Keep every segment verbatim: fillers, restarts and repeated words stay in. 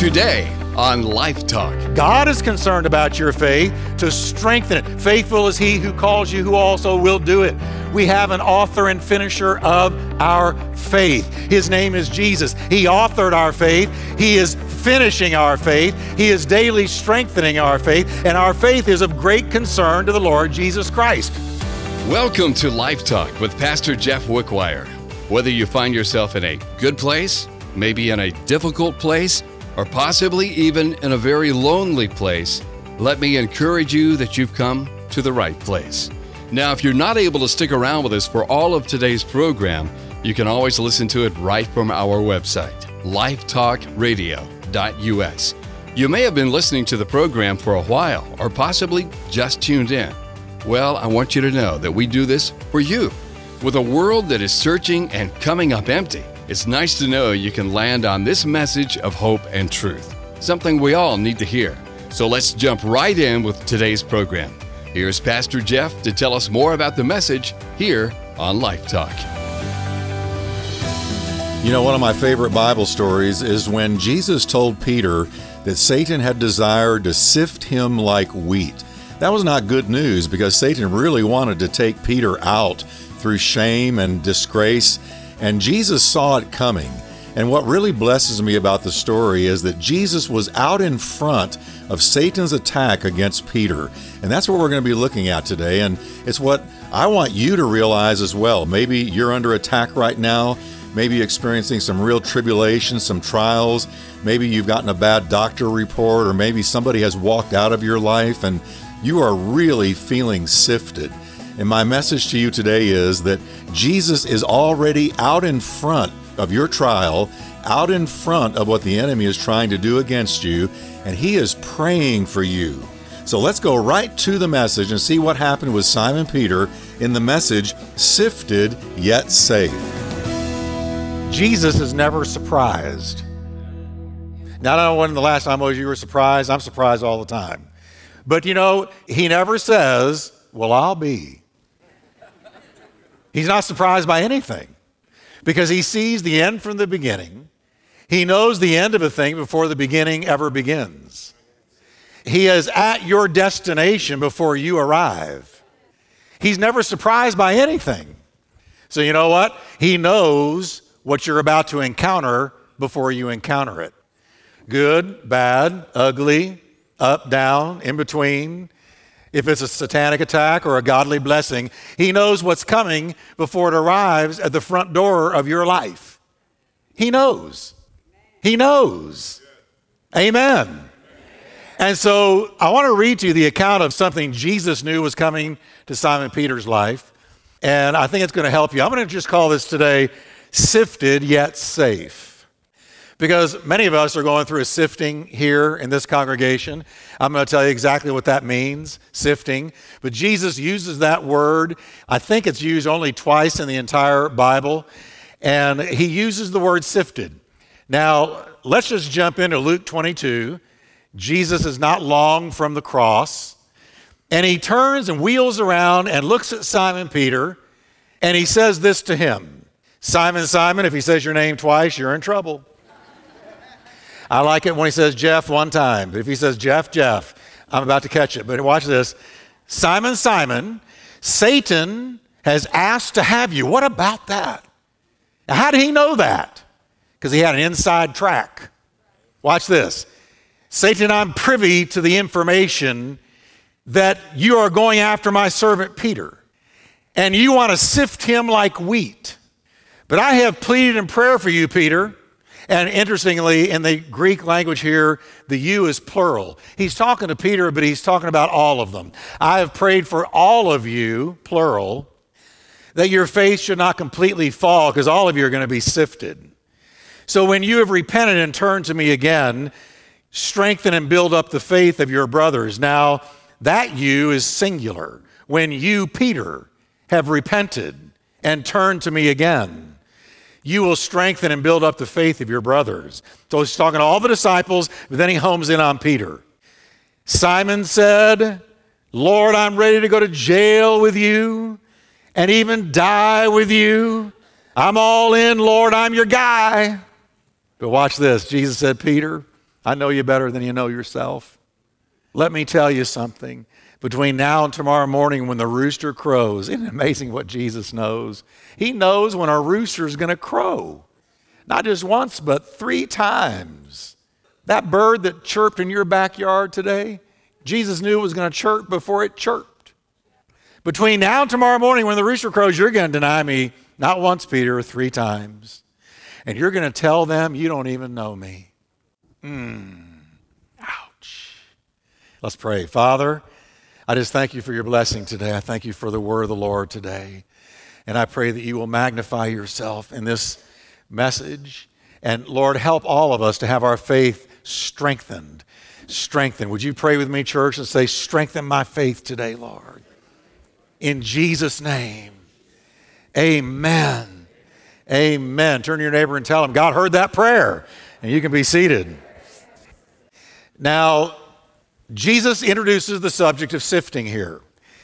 today on Life Talk. God is concerned about your faith to strengthen it. Faithful is he who calls you, who also will do it. We have an author and finisher of our faith. His name is Jesus. He authored our faith. He is finishing our faith. He is daily strengthening our faith. And our faith is of great concern to the Lord Jesus Christ. Welcome to Life Talk with Pastor Jeff Wickwire. Whether you find yourself in a good place, maybe in a difficult place, or possibly even in a very lonely place, let me encourage you that you've come to the right place. Now, if you're not able to stick around with us for all of today's program, you can always listen to it right from our website, life talk radio dot u s. You may have been listening to the program for a while, or possibly just tuned in. Well, I want you to know that we do this for you. With a world that is searching and coming up empty, it's nice to know you can land on this message of hope and truth, something we all need to hear. So let's jump right in with today's program. Here's Pastor Jeff to tell us more about the message here on Life Talk. You know, one of my favorite Bible stories is when Jesus told Peter that Satan had desired to sift him like wheat. That was not good news because Satan really wanted to take Peter out through shame and disgrace. And Jesus saw it coming. And what really blesses me about the story is that Jesus was out in front of Satan's attack against Peter. And that's what we're going to be looking at today. And it's what I want you to realize as well. Maybe you're under attack right now. Maybe you're experiencing some real tribulation, some trials. Maybe you've gotten a bad doctor report, or maybe somebody has walked out of your life and you are really feeling sifted. And my message to you today is that Jesus is already out in front of your trial, out in front of what the enemy is trying to do against you, and he is praying for you. So let's go right to the message and see what happened with Simon Peter in the message, Sifted Yet Safe. Jesus is never surprised. Now, I don't know when the last time was you were surprised. I'm surprised all the time. But you know, he never says, well, I'll be. He's not surprised by anything because he sees the end from the beginning. He knows the end of a thing before the beginning ever begins. He is at your destination before you arrive. He's never surprised by anything. So you know what? He knows what you're about to encounter before you encounter it. Good, bad, ugly, up, down, in between. If it's a satanic attack or a godly blessing, he knows what's coming before it arrives at the front door of your life. He knows. He knows. Amen. And so I want to read to you the account of something Jesus knew was coming to Simon Peter's life. And I think it's going to help you. I'm going to just call this today, Sifted Yet Safe. Because many of us are going through a sifting here in this congregation. I'm going to tell you exactly what that means, sifting. But Jesus uses that word. I think it's used only twice in the entire Bible. And he uses the word sifted. Now, let's just jump into Luke twenty-two. Jesus is not long from the cross. And he turns and wheels around and looks at Simon Peter. And he says this to him. Simon, Simon, if he says your name twice, you're in trouble. I like it when he says Jeff one time. But if he says Jeff, Jeff, I'm about to catch it. But watch this. Simon, Simon, Satan has asked to have you. What about that? Now, how did he know that? Because he had an inside track. Watch this. Satan, I'm privy to the information that you are going after my servant Peter. And you want to sift him like wheat. But I have pleaded in prayer for you, Peter. And interestingly, in the Greek language here, the you is plural. He's talking to Peter, but he's talking about all of them. I have prayed for all of you, plural, that your faith should not completely fall, because all of you are going to be sifted. So when you have repented and turned to me again, strengthen and build up the faith of your brothers. Now, that you is singular. When you, Peter, have repented and turned to me again, you will strengthen and build up the faith of your brothers. So he's talking to all the disciples, but then he homes in on Peter. Simon said, Lord, I'm ready to go to jail with you and even die with you. I'm all in, Lord, I'm your guy. But watch this. Jesus said, Peter, I know you better than you know yourself. Let me tell you something. Between now and tomorrow morning when the rooster crows, isn't it amazing what Jesus knows? He knows when a rooster is going to crow. Not just once, but three times. That bird that chirped in your backyard today, Jesus knew it was going to chirp before it chirped. Between now and tomorrow morning when the rooster crows, you're going to deny me not once, Peter, three times. And you're going to tell them you don't even know me. Hmm. Ouch. Let's pray. Father, I just thank you for your blessing today. I thank you for the word of the Lord today. And I pray that you will magnify yourself in this message. And Lord, help all of us to have our faith strengthened. Strengthened. Would you pray with me, church, and say, strengthen my faith today, Lord. In Jesus' name, amen. Amen. Turn to your neighbor and tell him, God heard that prayer. And you can be seated. Now, Jesus introduces the subject of sifting here.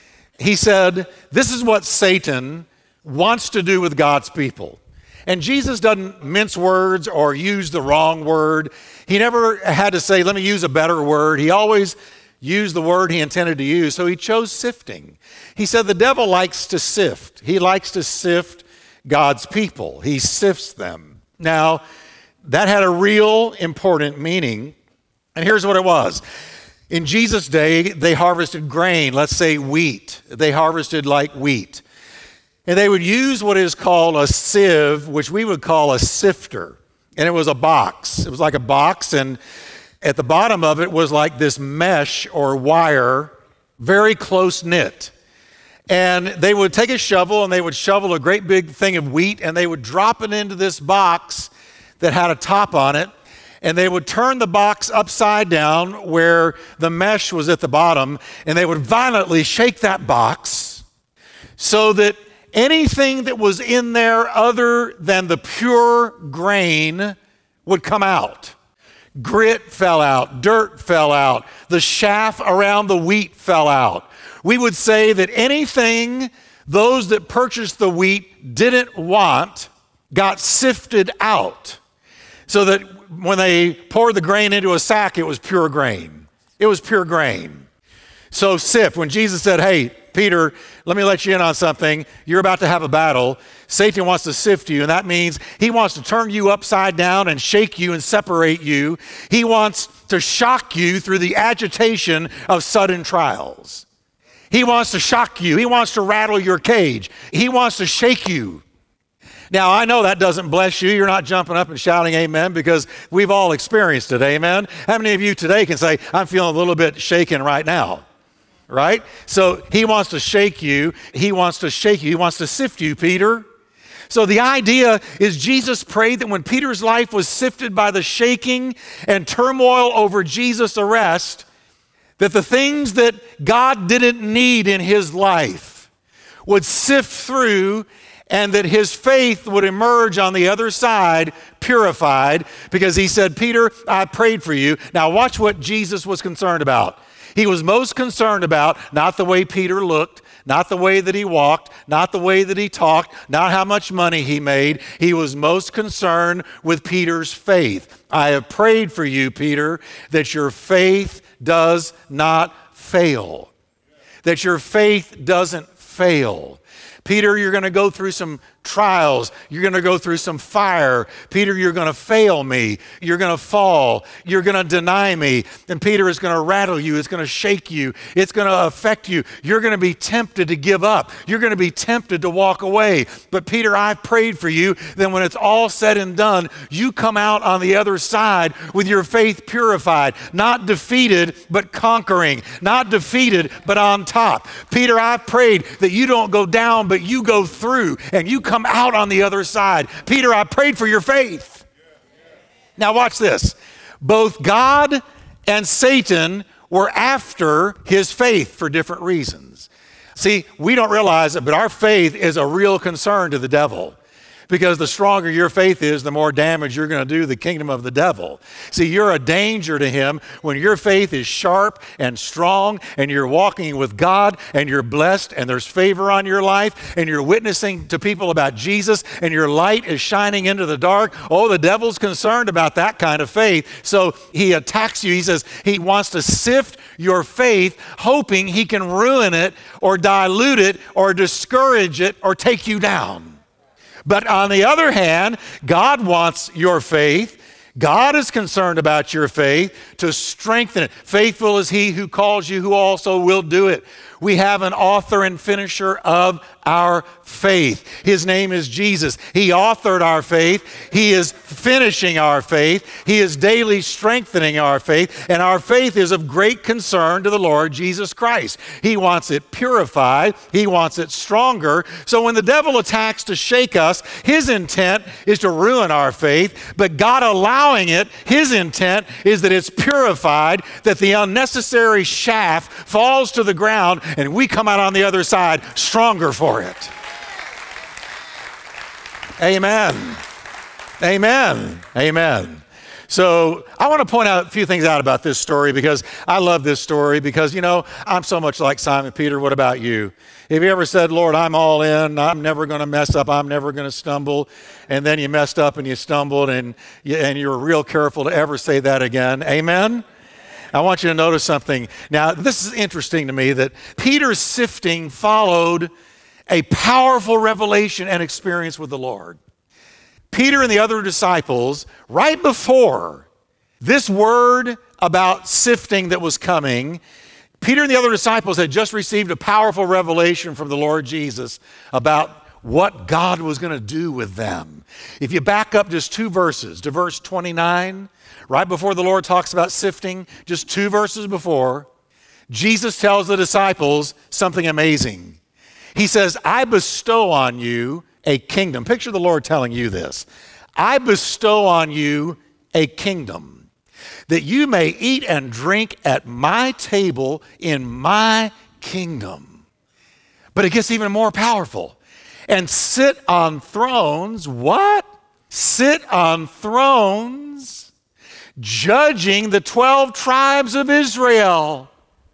He said, this is what Satan wants to do with God's people. And Jesus doesn't mince words or use the wrong word. He never had to say, let me use a better word. He always used the word he intended to use, so he chose sifting. He said the devil likes to sift. He likes to sift God's people. He sifts them. Now, that had a real important meaning, and here's what it was. In Jesus' day, they harvested grain, let's say wheat. They harvested like wheat. And they would use what is called a sieve, which we would call a sifter. And it was a box. It was like a box, and at the bottom of it was like this mesh or wire, very close knit. And they would take a shovel and they would shovel a great big thing of wheat and they would drop it into this box that had a top on it. And they would turn the box upside down where the mesh was at the bottom, and they would violently shake that box so that anything that was in there other than the pure grain would come out. Grit fell out, dirt fell out, the chaff around the wheat fell out. We would say that anything those that purchased the wheat didn't want got sifted out, so that when they poured the grain into a sack, it was pure grain. It was pure grain. So sift, when Jesus said, hey, Peter, let me let you in on something. You're about to have a battle. Satan wants to sift you, and that means he wants to turn you upside down and shake you and separate you. He wants to shock you through the agitation of sudden trials. He wants to shock you. He wants to rattle your cage. He wants to shake you. Now, I know that doesn't bless you. You're not jumping up and shouting amen because we've all experienced it, amen? How many of you today can say, I'm feeling a little bit shaken right now, right? So he wants to shake you. He wants to shake you. He wants to sift you, Peter. So the idea is Jesus prayed that when Peter's life was sifted by the shaking and turmoil over Jesus' arrest, that the things that God didn't need in his life would sift through, and that his faith would emerge on the other side purified, because he said, Peter, I prayed for you. Now watch what Jesus was concerned about. He was most concerned about not the way Peter looked, not the way that he walked, not the way that he talked, not how much money he made. He was most concerned with Peter's faith. I have prayed for you, Peter, that your faith does not fail. That your faith doesn't fail. Peter, you're going to go through some trials. You're going to go through some fire. Peter, you're going to fail me. You're going to fall. You're going to deny me. And Peter is going to rattle you. It's going to shake you. It's going to affect you. You're going to be tempted to give up. You're going to be tempted to walk away. But Peter, I've prayed for you. Then when it's all said and done, you come out on the other side with your faith purified, not defeated, but conquering, not defeated, but on top. Peter, I've prayed that you don't go down, but you go through and you come out on the other side. Peter, I prayed for your faith. Now watch this. Both God and Satan were after his faith for different reasons. See, we don't realize it, but our faith is a real concern to the devil, Because the stronger your faith is, the more damage you're going to do the kingdom of the devil. See, you're a danger to him when your faith is sharp and strong and you're walking with God and you're blessed and there's favor on your life and you're witnessing to people about Jesus and your light is shining into the dark. Oh, the devil's concerned about that kind of faith. So he attacks you. He says he wants to sift your faith, hoping he can ruin it or dilute it or discourage it or take you down. But on the other hand, God wants your faith. God is concerned about your faith to strengthen it. Faithful is he who calls you, who also will do it. We have an author and finisher of our faith. His name is Jesus. He authored our faith. He is finishing our faith. He is daily strengthening our faith. And our faith is of great concern to the Lord Jesus Christ. He wants it purified. He wants it stronger. So when the devil attacks to shake us, his intent is to ruin our faith. But God allowing it, his intent is that it's purified, that the unnecessary shaft falls to the ground, and we come out on the other side stronger for it. Amen. Amen. Amen. So I want to point out a few things out about this story because I love this story because, you know, I'm so much like Simon Peter. What about you? Have you ever said, Lord, I'm all in. I'm never going to mess up. I'm never going to stumble. And then you messed up and you stumbled and you, and you were real careful to ever say that again. Amen? I want you to notice something. Now, this is interesting to me that Peter's sifting followed a powerful revelation and experience with the Lord. Peter and the other disciples, right before this word about sifting that was coming, Peter and the other disciples had just received a powerful revelation from the Lord Jesus about what God was going to do with them. If you back up just two verses to verse twenty-nine, right before the Lord talks about sifting, just two verses before, Jesus tells the disciples something amazing. He says, I bestow on you a kingdom. Picture the Lord telling you this. I bestow on you a kingdom that you may eat and drink at my table in my kingdom. But it gets even more powerful. And sit on thrones, what? Sit on thrones, judging the twelve tribes of Israel.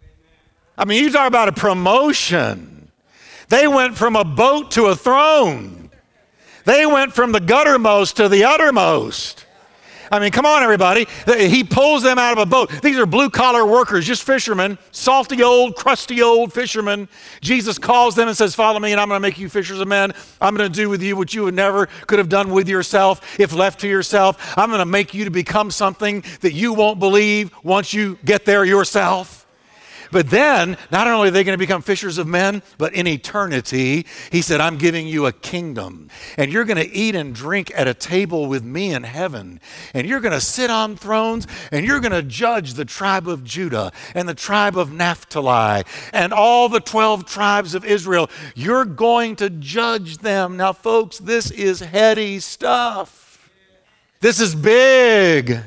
I mean, you talk about a promotion. They went from a boat to a throne. They went from the guttermost to the uttermost. I mean, come on, everybody. He pulls them out of a boat. These are blue-collar workers, just fishermen, salty old, crusty old fishermen. Jesus calls them and says, follow me, and I'm going to make you fishers of men. I'm going to do with you what you would never could have done with yourself if left to yourself. I'm going to make you to become something that you won't believe once you get there yourself. But then, not only are they going to become fishers of men, but in eternity, he said, I'm giving you a kingdom. And you're going to eat and drink at a table with me in heaven. And you're going to sit on thrones, and you're going to judge the tribe of Judah and the tribe of Naphtali and all the twelve tribes of Israel. You're going to judge them. Now, folks, this is heady stuff. This is big.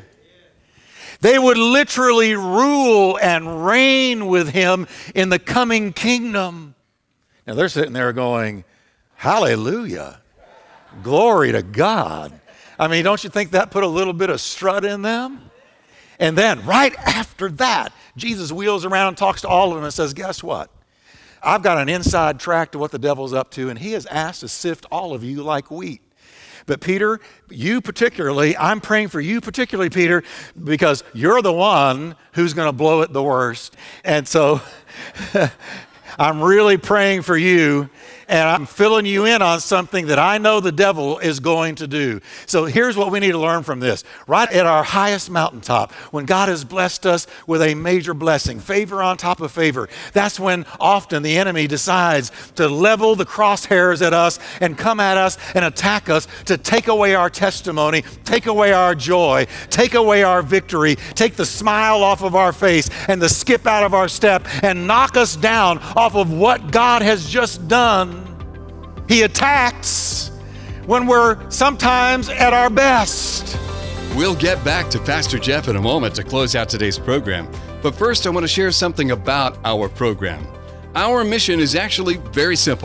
They would literally rule and reign with him in the coming kingdom. Now they're sitting there going, hallelujah, glory to God. I mean, don't you think that put a little bit of strut in them? And then right after that, Jesus wheels around and talks to all of them and says, guess what? I've got an inside track to what the devil's up to, and he has asked to sift all of you like wheat. But Peter, you particularly, I'm praying for you particularly, Peter, because you're the one who's going to blow it the worst. And so I'm really praying for you, and I'm filling you in on something that I know the devil is going to do. So here's what we need to learn from this. Right at our highest mountaintop, when God has blessed us with a major blessing, favor on top of favor, that's when often the enemy decides to level the crosshairs at us and come at us and attack us to take away our testimony, take away our joy, take away our victory, take the smile off of our face and the skip out of our step and knock us down off of what God has just done. He attacks when we're sometimes at our best. We'll get back to Pastor Jeff in a moment to close out today's program. But first, I want to share something about our program. Our mission is actually very simple.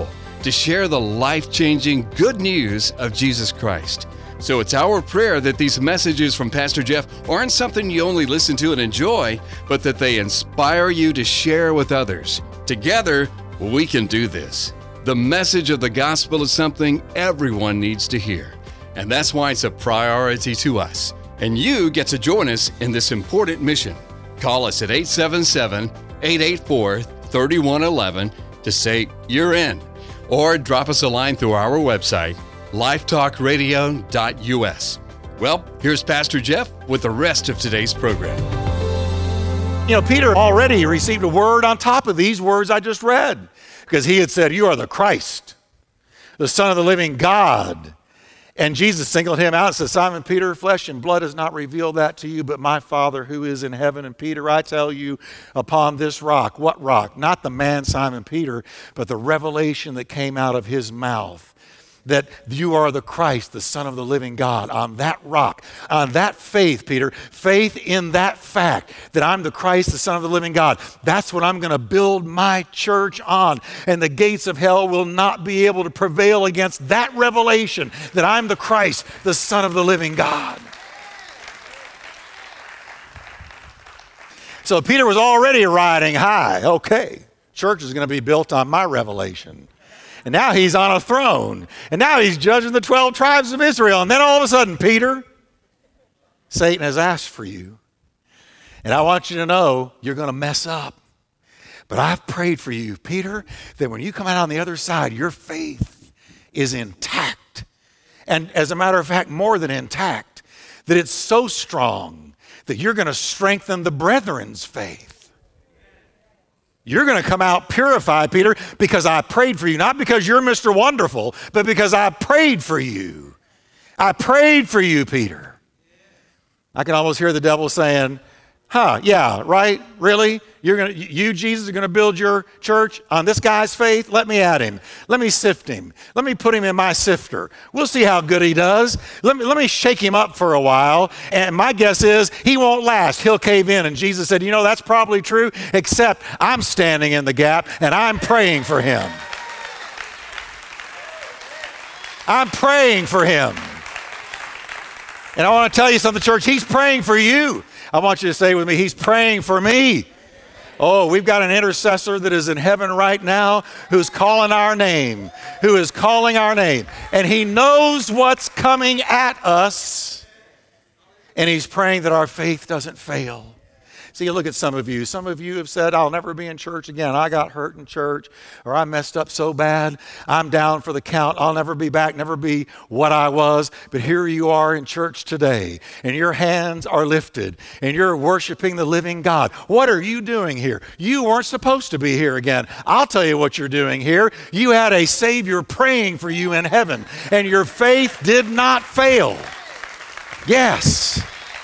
to share the life-changing good news of Jesus Christ. So it's our prayer that these messages from Pastor Jeff aren't something you only listen to and enjoy, but that they inspire you to share with others. Together, we can do this. The message of the gospel is something everyone needs to hear, and that's why it's a priority to us. And you get to join us in this important mission. Call us at eight seven seven, eight eight four, three one one one to say you're in, or drop us a line through our website, lifetalk radio dot u s. Well, here's Pastor Jeff with the rest of today's program. You know, Peter already received a word on top of these words I just read, because he had said, "You are the Christ, the Son of the living God." And Jesus singled him out and said, "Simon Peter, flesh and blood has not revealed that to you, but my Father who is in heaven. And Peter, I tell you, upon this rock," what rock? Not the man Simon Peter, but the revelation that came out of his mouth, that you are the Christ, the Son of the living God. On that rock, on that faith, Peter, faith in that fact that I'm the Christ, the Son of the living God, that's what I'm going to build my church on. And the gates of hell will not be able to prevail against that revelation that I'm the Christ, the Son of the living God. So Peter was already riding high. Okay, church is going to be built on my revelation. And now he's on a throne. And now he's judging the twelve tribes of Israel. And then all of a sudden, Peter, Satan has asked for you. And I want you to know you're going to mess up. But I've prayed for you, Peter, that when you come out on the other side, your faith is intact. And as a matter of fact, more than intact, that it's so strong that you're going to strengthen the brethren's faith. You're going to come out purified, Peter, because I prayed for you. Not because you're Mister Wonderful, but because I prayed for you. I prayed for you, Peter. I can almost hear the devil saying, huh, yeah, right? Really? You're going to, you, Jesus, are going to build your church on this guy's faith? Let me at him. Let me sift him. Let me put him in my sifter. We'll see how good he does. Let me, let me shake him up for a while. And my guess is he won't last. He'll cave in. And Jesus said, you know, that's probably true, except I'm standing in the gap and I'm praying for him. I'm praying for him. And I want to tell you something, church, he's praying for you. I want you to say with me, he's praying for me. Oh, we've got an intercessor that is in heaven right now who's calling our name, who is calling our name. And he knows what's coming at us. And he's praying that our faith doesn't fail. See, look at some of you. Some of you have said, I'll never be in church again. I got hurt in church, or I messed up so bad. I'm down for the count. I'll never be back, never be what I was. But here you are in church today, and your hands are lifted, and you're worshiping the living God. What are you doing here? You weren't supposed to be here again. I'll tell you what you're doing here. You had a Savior praying for you in heaven, and your faith did not fail. Yes.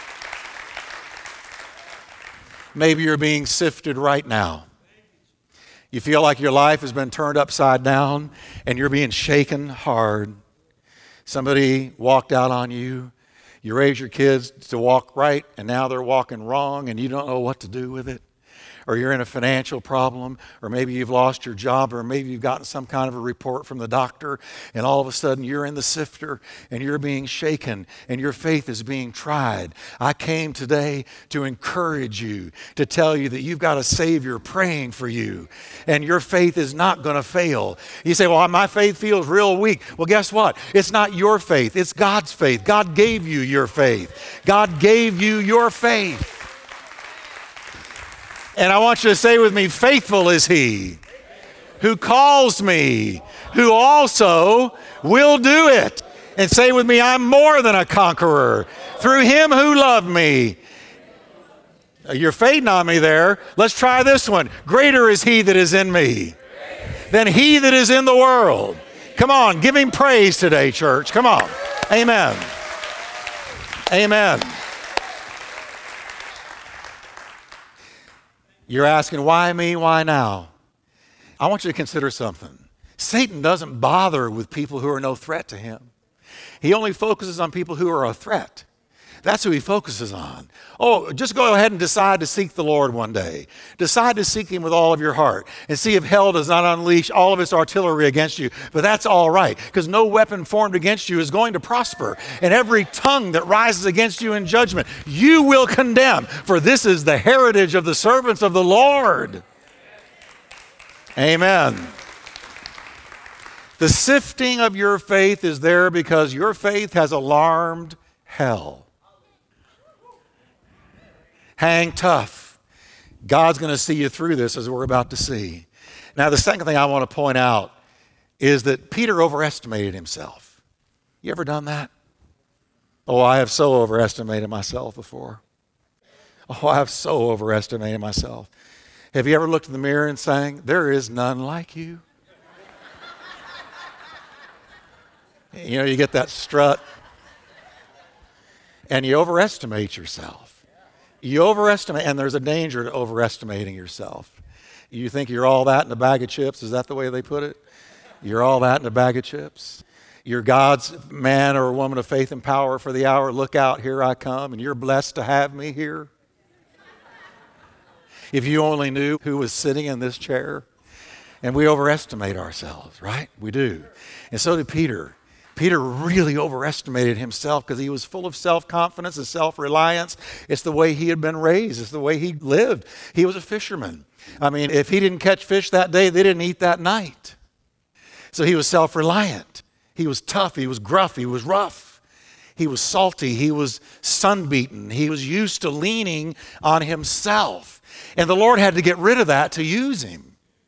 Maybe you're being sifted right now. You feel like your life has been turned upside down and you're being shaken hard. Somebody walked out on you. You raised your kids to walk right and now they're walking wrong and you don't know what to do with it. Or you're in a financial problem, or maybe you've lost your job, or maybe you've gotten some kind of a report from the doctor, and all of a sudden you're in the sifter and you're being shaken and your faith is being tried. I came today to encourage you, to tell you that you've got a Savior praying for you, and your faith is not going to fail. You say, well, my faith feels real weak. Well, guess what? It's not your faith. It's God's faith. God gave you your faith. God gave you your faith. And I want you to say with me, faithful is he who calls me, who also will do it. And say with me, I'm more than a conqueror through him who loved me. You're fading on me there. Let's try this one. Greater is he that is in me than he that is in the world. Come on, give him praise today, church. Come on. Amen. Amen. You're asking, why me? Why now? I want you to consider something. Satan doesn't bother with people who are no threat to him. He only focuses on people who are a threat. That's who he focuses on. Oh, just go ahead and decide to seek the Lord one day. Decide to seek him with all of your heart and see if hell does not unleash all of its artillery against you. But that's all right, because no weapon formed against you is going to prosper. And every tongue that rises against you in judgment, you will condemn. For this is the heritage of the servants of the Lord. Amen. The sifting of your faith is there because your faith has alarmed hell. Hang tough. God's going to see you through this, as we're about to see. Now, the second thing I want to point out is that Peter overestimated himself. You ever done that? Oh, I have so overestimated myself before. Oh, I have so overestimated myself. Have you ever looked in the mirror and sang, "There is none like you"? You know, you get that strut and you overestimate yourself. You overestimate, and there's a danger to overestimating yourself. You think you're all that in a bag of chips. Is that the way they put it? You're all that in a bag of chips. You're God's man or woman of faith and power for the hour. Look out, here I come, and you're blessed to have me here. If you only knew who was sitting in this chair. And we overestimate ourselves, right? We do. And so did Peter. Peter really overestimated himself because he was full of self-confidence and self-reliance. It's the way he had been raised. It's the way he lived. He was a fisherman. I mean, if he didn't catch fish that day, they didn't eat that night. So he was self-reliant. He was tough. He was gruff. He was rough. He was salty. He was sunbeaten. He was used to leaning on himself. And the Lord had to get rid of that to use him.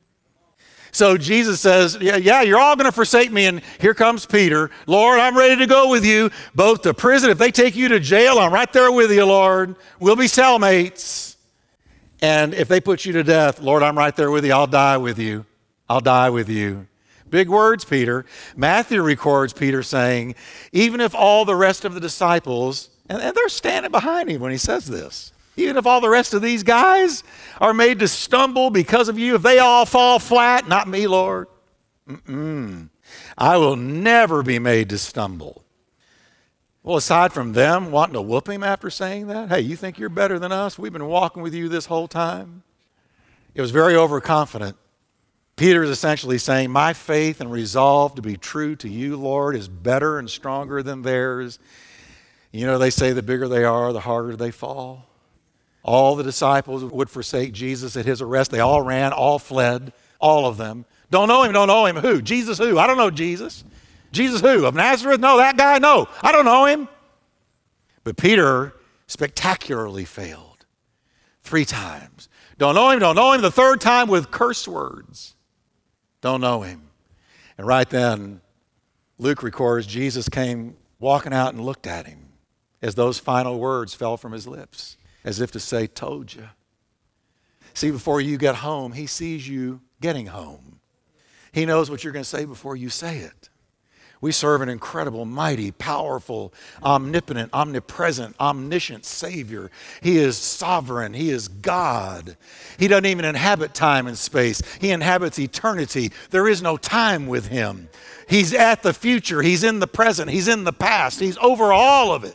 So Jesus says, yeah, yeah, you're all going to forsake me. And here comes Peter. Lord, I'm ready to go with you, both to prison. If they take you to jail, I'm right there with you, Lord. We'll be cellmates. And if they put you to death, Lord, I'm right there with you. I'll die with you. I'll die with you. Big words, Peter. Matthew records Peter saying, even if all the rest of the disciples, and, and they're standing behind him when he says this, even if all the rest of these guys are made to stumble because of you, if they all fall flat, not me, Lord. Mm-mm. I will never be made to stumble. Well, aside from them wanting to whoop him after saying that, hey, you think you're better than us? We've been walking with you this whole time. It was very overconfident. Peter is essentially saying, my faith and resolve to be true to you, Lord, is better and stronger than theirs. You know, they say the bigger they are, the harder they fall. All the disciples would forsake Jesus at his arrest. They all ran, all fled, all of them. Don't know him, don't know him. Who? Jesus who? I don't know Jesus. Jesus who? Of Nazareth? No, that guy? No, I don't know him. But Peter spectacularly failed three times. Don't know him, don't know him. The third time with curse words. Don't know him. And right then, Luke records Jesus came walking out and looked at him as those final words fell from his lips. As if to say, told you. See, before you get home, he sees you getting home. He knows what you're going to say before you say it. We serve an incredible, mighty, powerful, omnipotent, omnipresent, omniscient Savior. He is sovereign. He is God. He doesn't even inhabit time and space. He inhabits eternity. There is no time with him. He's at the future. He's in the present. He's in the past. He's over all of it.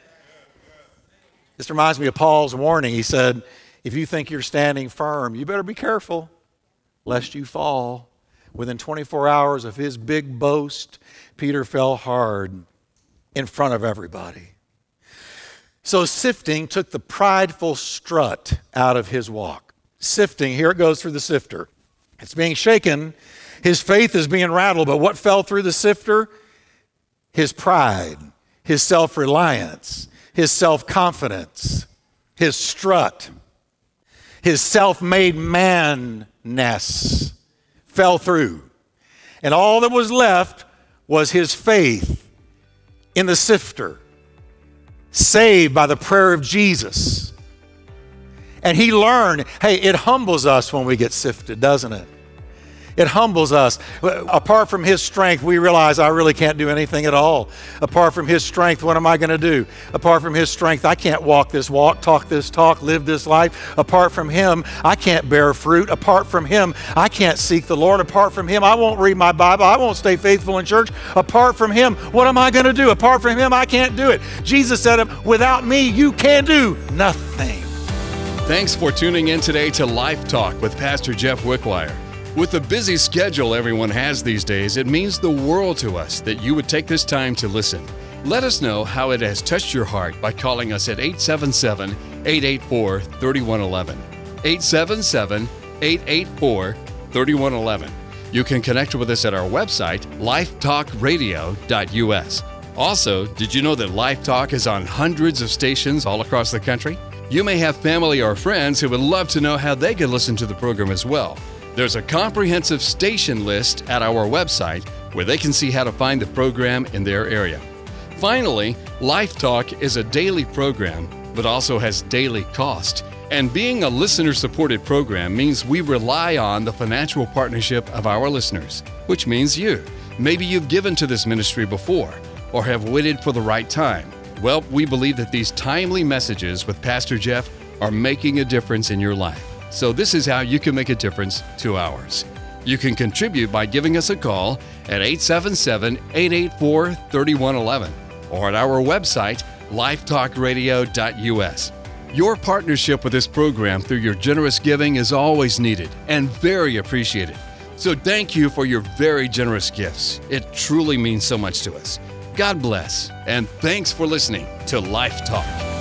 This reminds me of Paul's warning. He said, if you think you're standing firm, you better be careful lest you fall. Within twenty-four hours of his big boast, Peter fell hard in front of everybody. So sifting took the prideful strut out of his walk. Sifting, here it goes through the sifter. It's being shaken. His faith is being rattled, but what fell through the sifter? His pride, his self-reliance, his self-confidence, his strut, his self-made man-ness fell through. And all that was left was his faith in the sifter, saved by the prayer of Jesus. And he learned, hey, it humbles us when we get sifted, doesn't it? It humbles us. Apart from His strength, we realize I really can't do anything at all. Apart from His strength, what am I going to do? Apart from His strength, I can't walk this walk, talk this talk, live this life. Apart from Him, I can't bear fruit. Apart from Him, I can't seek the Lord. Apart from Him, I won't read my Bible. I won't stay faithful in church. Apart from Him, what am I going to do? Apart from Him, I can't do it. Jesus said, without me, you can do nothing. Thanks for tuning in today to Life Talk with Pastor Jeff Wickwire. With the busy schedule everyone has these days, it means the world to us that you would take this time to listen. Let us know how it has touched your heart by calling us at eight seven seven, eight eight four, three one one one. eight seven seven, eight eight four, three one one one. You can connect with us at our website, life talk radio dot u s. Also, did you know that Life Talk is on hundreds of stations all across the country? You may have family or friends who would love to know how they can listen to the program as well. There's a comprehensive station list at our website where they can see how to find the program in their area. Finally, Life Talk is a daily program, but also has daily cost. And being a listener-supported program means we rely on the financial partnership of our listeners, which means you. Maybe you've given to this ministry before or have waited for the right time. Well, we believe that these timely messages with Pastor Jeff are making a difference in your life. So this is how you can make a difference to ours. You can contribute by giving us a call at eight seven seven, eight eight four, three one one one or at our website, life talk radio dot u s. Your partnership with this program through your generous giving is always needed and very appreciated. So thank you for your very generous gifts. It truly means so much to us. God bless, and thanks for listening to Life Talk.